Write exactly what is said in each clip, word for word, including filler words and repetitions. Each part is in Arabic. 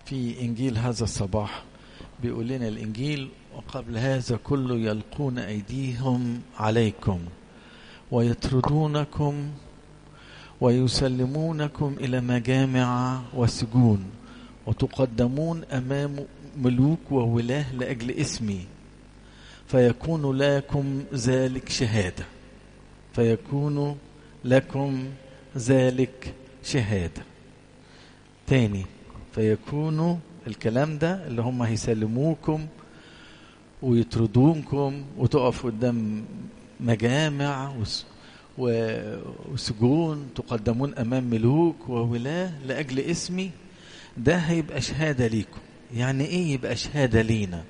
في إنجيل هذا الصباح بيقول لنا الإنجيل: وقبل هذا كله يلقون أيديهم عليكم ويطردونكم ويسلمونكم إلى مجامع وسجون وتقدمون أمام ملوك وولاه لأجل اسمي فيكون لكم ذلك شهادة فيكون لكم ذلك شهادة تاني فيكونوا الكلام ده اللي هم هيسلموكم ويطردونكم وتقف قدام مجامع وسجون تقدمون أمام ملوك وولاه لأجل اسمي. ده هيبقى شهادة ليكم. يعني ايه يبقى شهادة لينا؟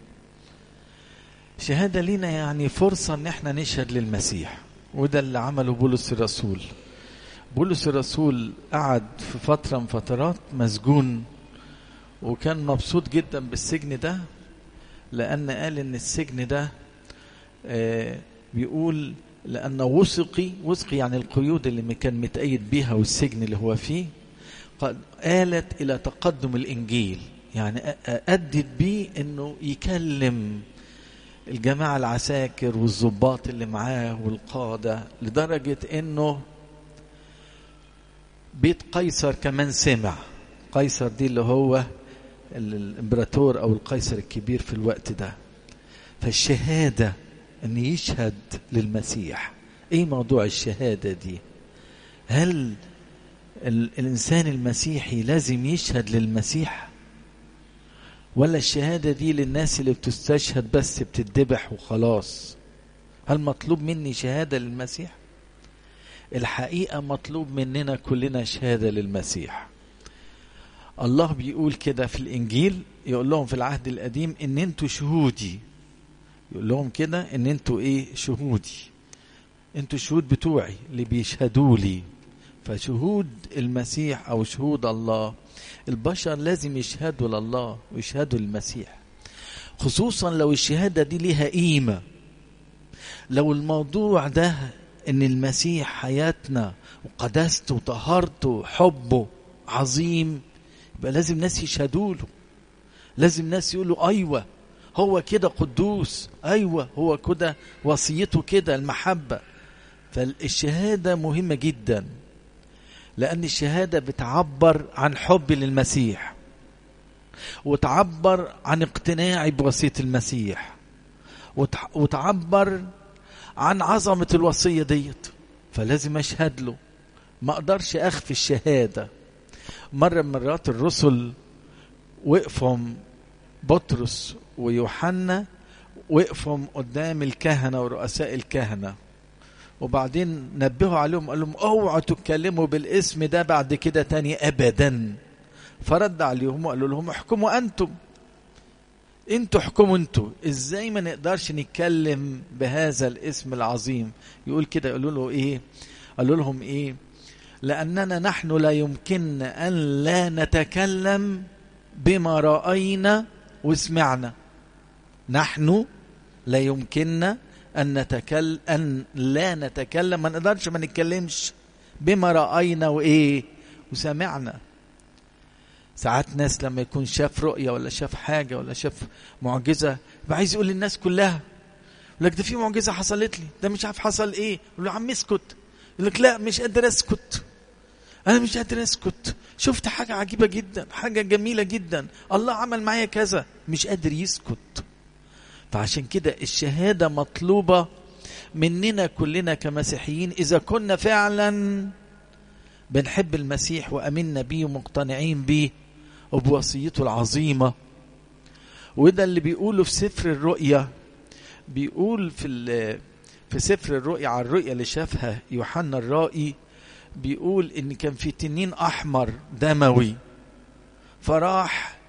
شهادة لينا يعني فرصة ان احنا نشهد للمسيح، وده اللي عمله بولس الرسول. بولس الرسول قعد في فترة من فترات مسجون، وكان مبسوط جدا بالسجن ده، لأن قال ان السجن ده آه بيقول لأن وثقي وثقي يعني القيود اللي كان متأيد بيها والسجن اللي هو فيه قد آلت إلى تقدم الإنجيل، يعني أدت بيه أنه يكلم الجماعة العساكر والضباط اللي معاه والقادة، لدرجة أنه بيت قيصر كمان سمع. قيصر دي اللي هو الإمبراطور أو القيصر الكبير في الوقت ده. فالشهادة أن يشهد للمسيح. إيه موضوع الشهادة دي؟ هل الإنسان المسيحي لازم يشهد للمسيح، ولا الشهادة دي للناس اللي بتستشهد بس بتدبح وخلاص؟ هل مطلوب مني شهادة للمسيح؟ الحقيقة مطلوب مننا كلنا شهادة للمسيح. الله بيقول كده في الإنجيل، يقول لهم في العهد القديم إن أنتوا شهودي، يقول لهم كده إن أنتوا إيه؟ شهودي، أنتوا شهود بتوعي اللي بيشهدوا لي. فشهود المسيح أو شهود الله، البشر لازم يشهدوا لله ويشهدوا للمسيح، خصوصا لو الشهادة دي ليها قيمة. لو الموضوع ده ان المسيح حياتنا وقداسته وطهارته وحبه عظيم، يبقى لازم ناس يشهدوا له، لازم ناس يقولوا ايوه هو كده قدوس، ايوه هو كده وصيته كده المحبة. فالشهادة مهمة جدا، لأن الشهادة بتعبر عن حبي للمسيح، وتعبر عن اقتناعي بوصية المسيح، وتعبر عن عظمة الوصية ديت. فلازم أشهد له، ما أقدرش أخفي الشهادة. مرة من مرات الرسل وقفهم بطرس ويوحنا وقفهم قدام الكهنة ورؤساء الكهنة، وبعدين نبهوا عليهم قال لهم اوعوا تتكلموا بالاسم ده بعد كده تاني ابدا. فرد عليهم وقالوا لهم احكموا انتم، انتوا احكموا انتوا، ازاي ما نقدرش نتكلم بهذا الاسم العظيم؟ يقول كده، يقولوا له ايه؟ قالوا لهم ايه؟ لاننا نحن لا يمكن ان لا نتكلم بما رأينا وسمعنا. نحن لا يمكننا أن نتكلم أن لا نتكلم، ما نقدرش ما نتكلمش بما رأينا وإيه وسمعنا. ساعات ناس لما يكون شاف رؤية ولا شاف حاجة ولا شاف معجزة يبقى عايز يقول للناس كلها، يقول لك ده في معجزة حصلت لي، ده مش عارف حصل إيه، يقول له عم اسكت، يقول لك لا مش قادر اسكت، أنا مش قادر اسكت، شفت حاجة عجيبة جدا، حاجة جميلة جدا، الله عمل معايا كذا، مش قادر يسكت. فعشان كده الشهادة مطلوبة مننا كلنا كمسيحيين، إذا كنا فعلا بنحب المسيح وأمنا بيه ومقتنعين بيه وبوصيته العظيمة. وده اللي بيقوله في سفر الرؤيا، بيقول في في سفر الرؤيا على الرؤيا اللي شافها يوحنا الرائي، بيقول إن كان في تنين أحمر دموي، فراح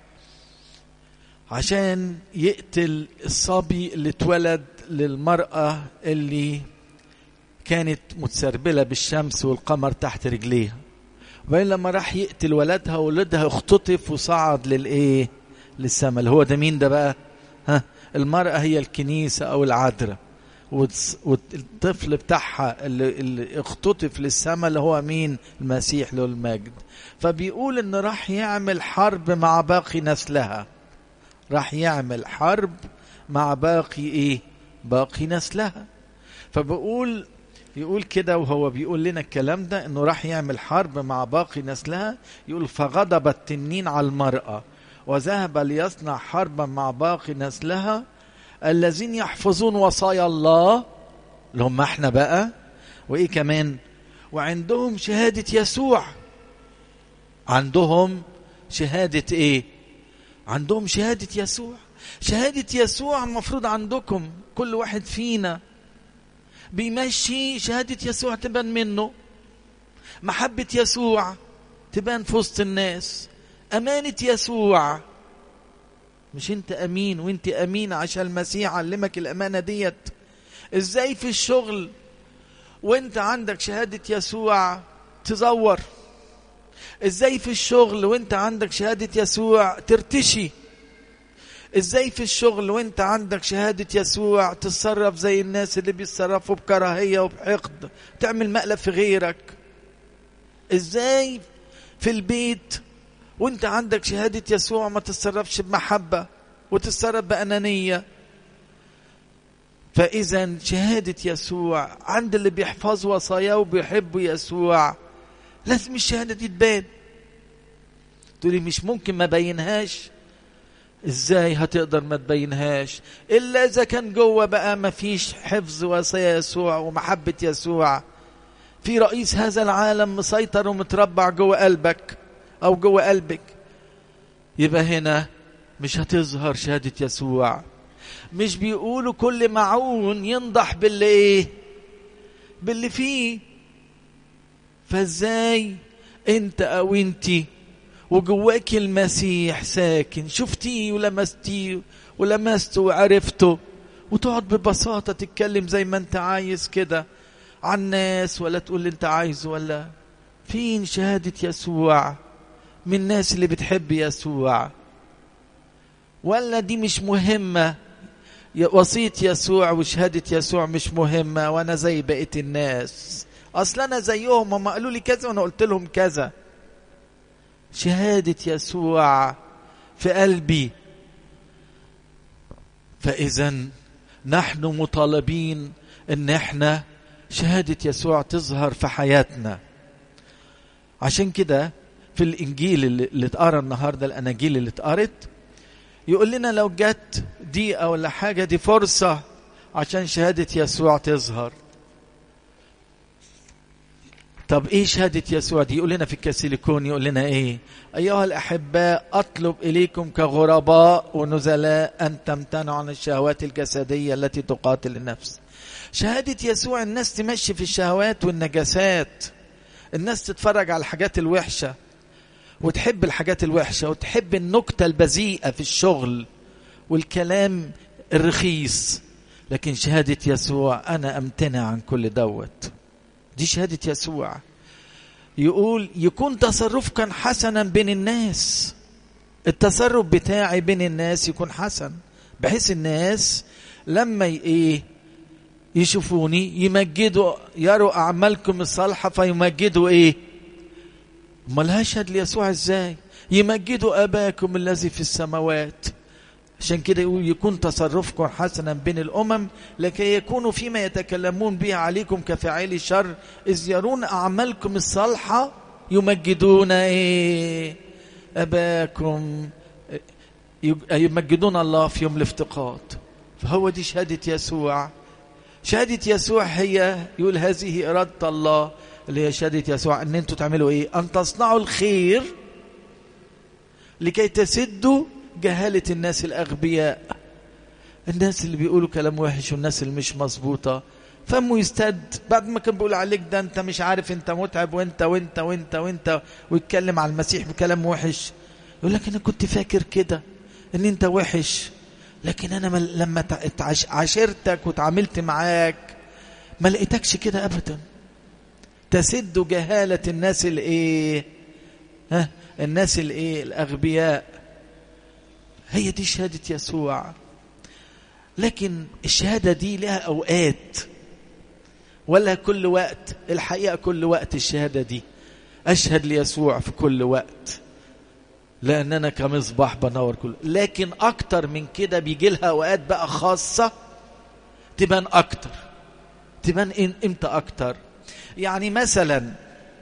عشان يقتل الصبي اللي اتولد للمرأة اللي كانت متسربلة بالشمس والقمر تحت رجليها. وبعدين لما راح يقتل ولدها، ولدها اختطف وصعد للإيه؟ للسماء. اللي هو ده مين ده بقى؟ ها، المرأة هي الكنيسة أو العذراء. والطفل بتاعها اللي, اللي اختطف للسماء اللي هو مين؟ المسيح له المجد. فبيقول ان راح يعمل حرب مع باقي نسلها، راح يعمل حرب مع باقي ايه؟ باقي نسلها. فبقول يقول كده وهو بيقول لنا الكلام ده انه راح يعمل حرب مع باقي نسلها. يقول فغضب التنين على المرأة وذهب ليصنع حربا مع باقي نسلها الذين يحفظون وصايا الله اللي هم احنا بقى، وايه كمان؟ وعندهم شهادة يسوع. عندهم شهادة ايه؟ عندهم شهادة يسوع. شهادة يسوع المفروض عندكم كل واحد فينا بيمشي شهادة يسوع تبان منه، محبة يسوع تبان في وسط الناس، أمانة يسوع. مش انت أمين وانت أمين عشان المسيح علمك الأمانة ديت؟ ازاي في الشغل وانت عندك شهادة يسوع تزور؟ ازاي في الشغل وانت عندك شهادة يسوع ترتشي؟ ازاي في الشغل وانت عندك شهادة يسوع تتصرف زي الناس اللي بيتصرفوا بكراهية وبحقد، تعمل مقلب في غيرك؟ ازاي في البيت وانت عندك شهادة يسوع ما تتصرفش بمحبة وتتصرف بأنانية؟ فإذا شهادة يسوع عند اللي بيحفظوا وصاياه وبيحبوا يسوع لازم الشهادة دي تبان. تقولي مش ممكن ما بينهاش. ازاي هتقدر ما تبينهاش الا اذا كان جوه بقى ما فيش حفظ وصايا يسوع ومحبة يسوع؟ في رئيس هذا العالم مسيطر ومتربع جوه قلبك او جوه قلبك، يبقى هنا مش هتظهر شهادة يسوع. مش بيقولوا كل معون ينضح باللي ايه؟ باللي فيه. فازاي انت او انتي وجواك المسيح ساكن شفتيه ولمستيه ولمسته وعرفته وتقعد ببساطة تتكلم زي ما انت عايز كده عن الناس ولا تقول اللي انت عايزه؟ ولا فين شهادة يسوع من الناس اللي بتحب يسوع؟ ولا دي مش مهمة؟ وصية يسوع وشهادة يسوع مش مهمة وانا زي بقية الناس؟ اصلا انا زيهم، هم قالوا لي كذا وانا قلت لهم كذا. شهادة يسوع في قلبي. فإذا نحن مطالبين ان احنا شهادة يسوع تظهر في حياتنا. عشان كده في الانجيل اللي اتقرا النهارده، الاناجيل اللي اتقرت، يقول لنا لو جت دقيقة ولا حاجة دي فرصة عشان شهادة يسوع تظهر. طب ايه شهادة يسوع دي؟ يقول لنا في الكاسيليكون، يقول لنا ايه؟ ايها الاحباء اطلب اليكم كغرباء ونزلاء ان تمتنعوا عن الشهوات الجسدية التي تقاتل النفس. شهادة يسوع الناس تمشي في الشهوات والنجاسات، الناس تتفرج على الحاجات الوحشة وتحب الحاجات الوحشة وتحب النكتة البذيئة في الشغل والكلام الرخيص. لكن شهادة يسوع انا امتنع عن كل دوت. دي شهادة يسوع. يقول يكون تصرفك حسنا بين الناس. التصرف بتاعي بين الناس يكون حسن، بحيث الناس لما ايه يشوفوني يمجدوا، يروا اعمالكم الصالحة فيمجدوا ايه؟ امال هشهد ليسوع ازاي؟ يمجدوا اباكم الذي في السماوات. عشان كده يقول يكون تصرفكم حسنا بين الأمم لكي يكونوا فيما يتكلمون به عليكم كفاعلي شر، إذ يرون أعمالكم الصالحة يمجدون إيه؟ أباكم، يمجدون الله في يوم الافتقاد. فهو دي شهادة يسوع. شهادة يسوع هي يقول هذه إرادة الله اللي هي شهادة يسوع، أن أنتوا تعملوا إيه؟ أن تصنعوا الخير لكي تسدوا جهالة الناس الأغبياء، الناس اللي بيقولوا كلام وحش والناس اللي مش مظبوطة. فمه يستد بعد ما كان بيقول عليك ده انت مش عارف انت متعب وانت وانت وانت وانت ويتكلم على المسيح بكلام وحش، يقول لك انا كنت فاكر كده ان انت وحش، لكن انا لما عاشرتك وتعاملت معاك ما لقيتكش كده ابدا. تسد جهالة الناس الايه؟ ها الناس الايه؟ الاغبياء. هي دي شهادة يسوع. لكن الشهادة دي لها أوقات ولا كل وقت. الحقيقة كل وقت الشهادة دي أشهد ليسوع في كل وقت، لأن أنا كمصباح بنور كله. لكن أكتر من كده بيجي لها أوقات بقى خاصة تبان أكتر. تبان إمتى أكتر؟ يعني مثلا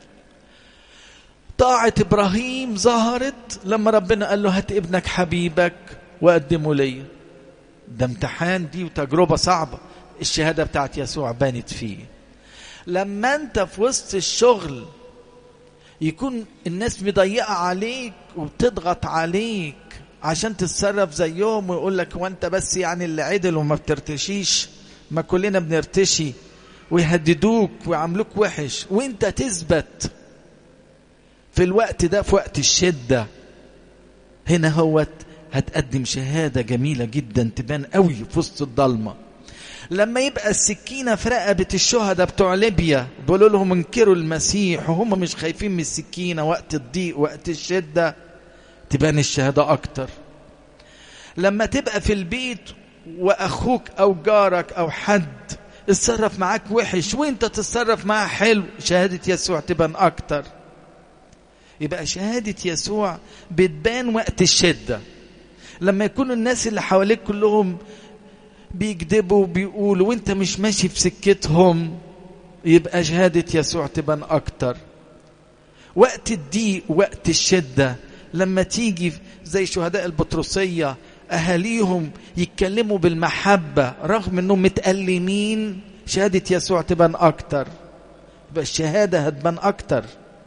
طاعة إبراهيم ظهرت لما ربنا قال له هات ابنك حبيبك وقدمه لي. ده امتحان دي وتجربة صعبة. الشهادة بتاعت يسوع بانت فيه. لما انت في وسط الشغل يكون الناس مضيقة عليك وبتضغط عليك عشان تتصرف زيهم، ويقول لك وانت بس يعني اللي عدل وما بترتشيش، ما كلنا بنرتشي، ويهددوك ويعملوك وحش، وانت تثبت في الوقت ده في وقت الشدة. هنا هو هتقدم شهادة جميلة جدا تبان قوي في وسط الضلمة. لما يبقى السكينة في رقبة الشهداء بتوع ليبيا بيقولوا لهم انكروا المسيح وهم مش خايفين من السكينة وقت الضيق وقت الشدة، تبان الشهادة أكتر. لما تبقى في البيت وأخوك أو جارك أو حد اتصرف معاك وحش وانت تتصرف معاه حلو، شهادة يسوع تبان أكتر. يبقى شهادة يسوع بتبان وقت الشدة. لما يكونوا الناس اللي حواليك كلهم بيكذبوا وبيقولوا وانت مش ماشي في سكتهم، يبقى شهادة يسوع تبان أكتر. وقت الضيق وقت الشدة لما تيجي زي شهداء البطرسية أهاليهم يتكلموا بالمحبة رغم أنهم متألمين، شهادة يسوع تبان أكتر. يبقى الشهادة هتبان أكتر.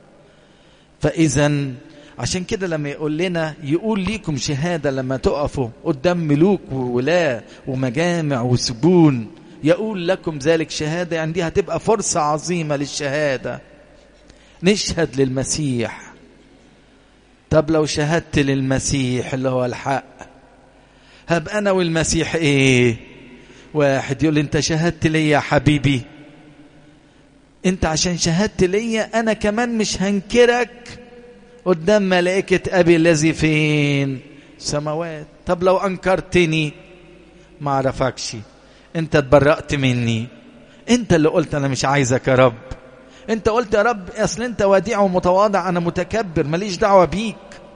فإذا عشان كده لما يقول لنا يقول ليكم شهادة لما تقفوا قدام ملوك وولاة ومجامع وسجون، يقول لكم ذلك شهادة. يعني دي هتبقى فرصة عظيمة للشهادة، نشهد للمسيح. طب لو شهدت للمسيح اللي هو الحق، هبقى أنا والمسيح إيه؟ واحد. يقول انت شهدت لي يا حبيبي، انت عشان شهدت لي أنا كمان مش هنكرك قدام ملائكة أبي الذي فين سماوات. طب لو أنكرتني ما عرفكش، انت اتبرأت مني، انت اللي قلت أنا مش عايزك يا رب. انت قلت يا رب أصل انت وديع ومتواضع، أنا متكبر ماليش دعوة بيك.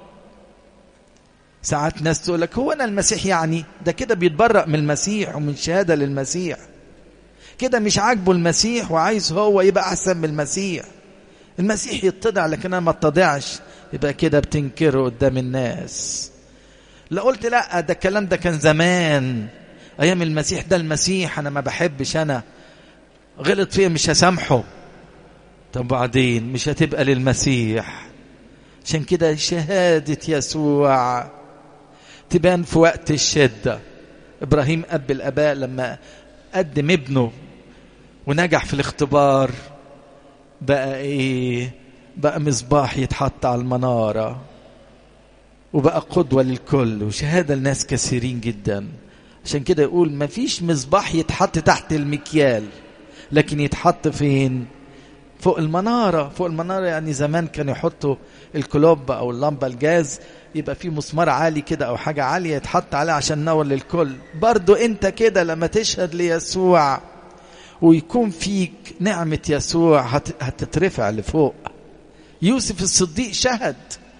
ساعات ناس تقول لك هو أنا المسيح، يعني ده كده بيتبرأ من المسيح ومن شهادة للمسيح، كده مش عاجبه المسيح وعايز هو يبقى أحسن من المسيح. المسيح يتضع لكن أنا ما اتضعش، يبقى كده بتنكره قدام الناس. لا قلت لا ده الكلام ده كان زمان أيام المسيح، ده المسيح أنا ما بحبش، أنا غلط فيه مش هسامحه. طب بعدين مش هتبقى للمسيح. عشان كده شهادة يسوع تبان في وقت الشدة. إبراهيم أب الآباء لما قدم ابنه ونجح في الاختبار بقى إيه؟ بقى مصباح يتحط على المنارة وبقى قدوة للكل وشهادة لناس كثيرين جدا. عشان كده يقول ما فيش مصباح يتحط تحت المكيال، لكن يتحط فين؟ فوق المنارة. فوق المنارة يعني زمان كانوا يحطوا الكلوب أو اللمبة الجاز، يبقى في مسمار عالي كده أو حاجة عالية يتحط عليها عشان نور للكل. برضو أنت كده لما تشهد ليسوع ويكون فيك نعمة يسوع هتترفع لفوق. يوسف الصديق شهد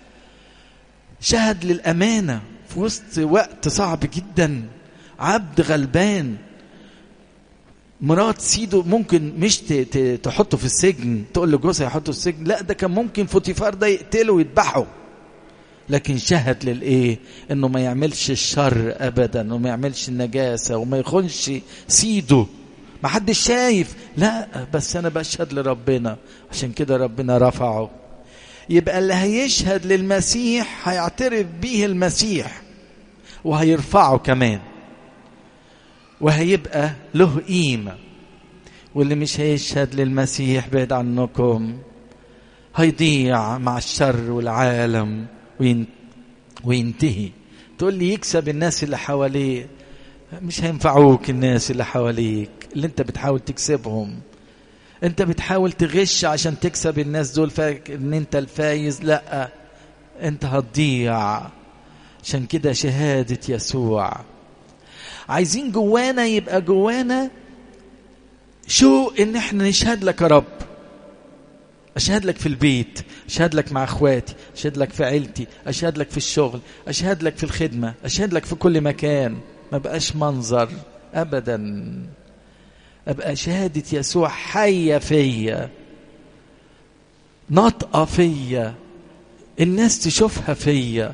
شهد للأمانة في وسط وقت صعب جدا، عبد غلبان، مرات سيده ممكن مش تحطه في السجن، تقول له جوزها يحطه في السجن، لا ده كان ممكن فوتيفار ده يقتله ويذبحه، لكن شهد للإيه؟ إنه ما يعملش الشر أبدا وما يعملش النجاسة وما يخونش سيده. ما حدش شايف، لا بس أنا بشهد لربنا، عشان كده ربنا رفعه. يبقى اللي هيشهد للمسيح هيعترف به المسيح وهيرفعه كمان وهيبقى له قيمة. واللي مش هيشهد للمسيح بعيد عنكم هيضيع مع الشر والعالم وينتهي. تقول لي يكسب الناس اللي حواليه، مش هينفعوك الناس اللي حواليك اللي انت بتحاول تكسبهم. انت بتحاول تغش عشان تكسب الناس دول، فاكر ان انت الفايز، لا انت هتضيع. عشان كده شهادة يسوع عايزين جوانا يبقى جوانا شو ان احنا نشهد لك يا رب. اشهد لك في البيت، اشهد لك مع اخواتي، اشهد لك في عيلتي، اشهد لك في الشغل، اشهد لك في الخدمة، اشهد لك في كل مكان. ما بقاش منظر ابدا، ابقى شهادة يسوع حية فيا، نطقة فيا، الناس تشوفها فيا.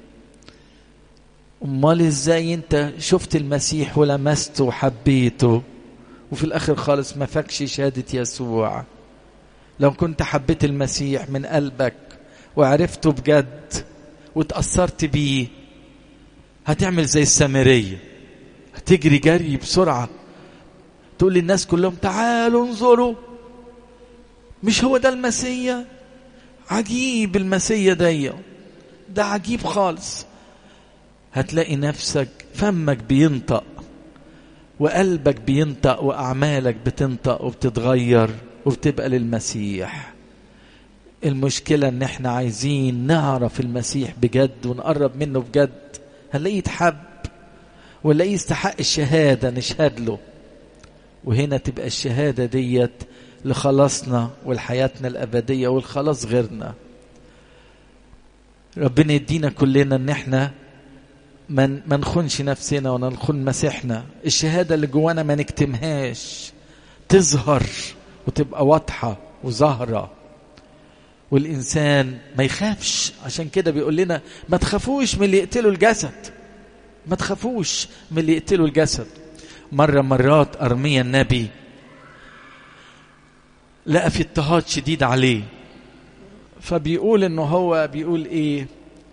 امال ازاي انت شفت المسيح ولمسته وحبيته وفي الاخر خالص ما فاكش شهادة يسوع؟ لو كنت حبيت المسيح من قلبك وعرفته بجد وتأثرت بيه، هتعمل زي السامرية، هتجري جري بسرعة تقول للناس كلهم تعالوا انظروا، مش هو ده المسيح؟ عجيب المسيح ده، ده عجيب خالص. هتلاقي نفسك فمك بينطق وقلبك بينطق وأعمالك بتنطق وبتتغير وبتبقى للمسيح. المشكلة ان احنا عايزين نعرف المسيح بجد ونقرب منه بجد، هنلاقيه يتحب ونلاقيه يستحق الشهادة نشهد له، وهنا تبقى الشهادة ديت لخلاصنا ولحياتنا الأبدية والخلاص غيرنا. ربنا يدينا كلنا ان احنا من ما نخونش نفسنا ولا نخون مسيحنا. الشهادة اللي جوانا ما نكتمهاش، تظهر وتبقى واضحة وظاهرة، والإنسان ما يخافش. عشان كده بيقول لنا ما تخافوش من اللي يقتلوا الجسد، ما تخافوش من اللي يقتلوا الجسد. مرة مرات أرميا النبي لقى في اضطهاد شديد عليه، فبيقول انه هو بيقول ايه،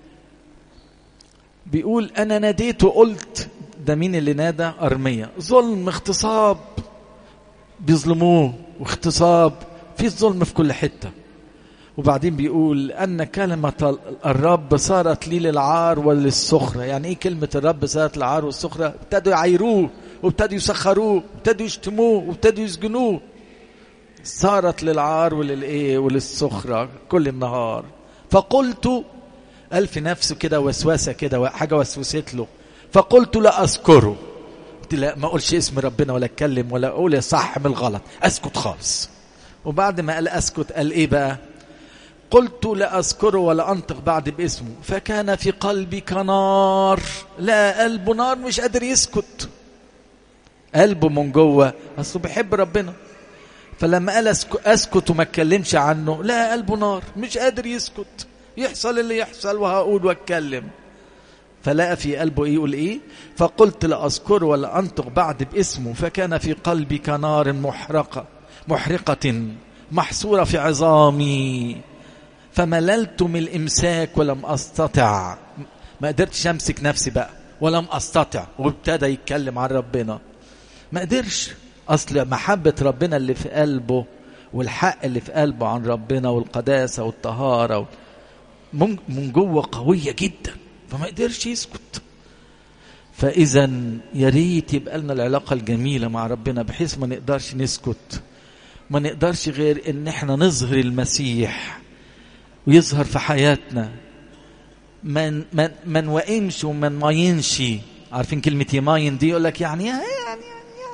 بيقول انا ناديت وقلت. ده مين اللي نادى؟ أرميا. ظلم، اغتصاب، بيظلموه واغتصاب، في الظلم في كل حتة. وبعدين بيقول أن كلمة الرب صارت لي للعار وللسخرة. يعني إيه كلمة الرب صارت للعار والسخرة؟ ابتدوا يعيروه وابتدوا يسخروه وابتدوا يشتموه وابتدوا يسجنوه. صارت للعار وللإيه وللسخرة كل النهار. فقلت، قال في نفسه كده وسوسة كده، حاجة وسوست له، فقلت لا أذكره. قلت لا ما أقولش اسم ربنا ولا أتكلم ولا أقول صح من الغلط، أسكت خالص. وبعد ما قال أسكت قال إيه بقى؟ قلت لا أذكره ولا أنطق بعد باسمه، فكان في قلبي كنار. لا، قلبه نار مش قادر يسكت، قلبه من جوه أصله بيحب ربنا. فلما قال أسكت وما اتكلمش عنه، لا قلبه نار مش قادر يسكت، يحصل اللي يحصل وهقول واتكلم. فلقى في قلبه ايه؟ يقول ايه؟ فقلت لا أذكره ولا أنطق بعد باسمه، فكان في قلبي كنار محرقة محرقة محصورة في عظامي، فمللت من الإمساك ولم أستطع. ما قدرتش أمسك نفسي بقى ولم أستطع. وابتدى يتكلم عن ربنا، ما قدرش. أصل محبة ربنا اللي في قلبه والحق اللي في قلبه عن ربنا والقداسة والطهارة من جوه قوية جدا، فما قدرش يسكت. فإذا يا ريت يبقى لنا العلاقة الجميلة مع ربنا بحيث ما نقدرش نسكت، ما نقدرش غير ان احنا نظهر المسيح ويظهر في حياتنا. من من من وإمش ومن ما ينشي. عارفين كلمة يماين دي؟ يقول لك يعني يعني يعني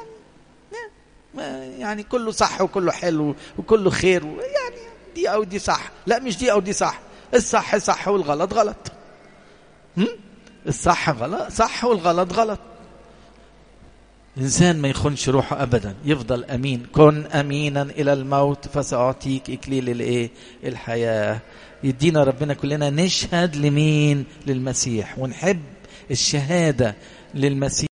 يعني, يعني كله صح وكله حلو وكله خير، يعني دي أو دي صح. لا، مش دي أو دي صح، الصح صح والغلط غلط. هم؟ الصح غلط صح والغلط غلط. إنسان ما يخونش روحه أبدا، يفضل أمين. كن أمينا إلى الموت فسأعطيك إكليل الإيه؟ الحياة. يدينا ربنا كلنا نشهد لمين؟ للمسيح، ونحب الشهادة للمسيح.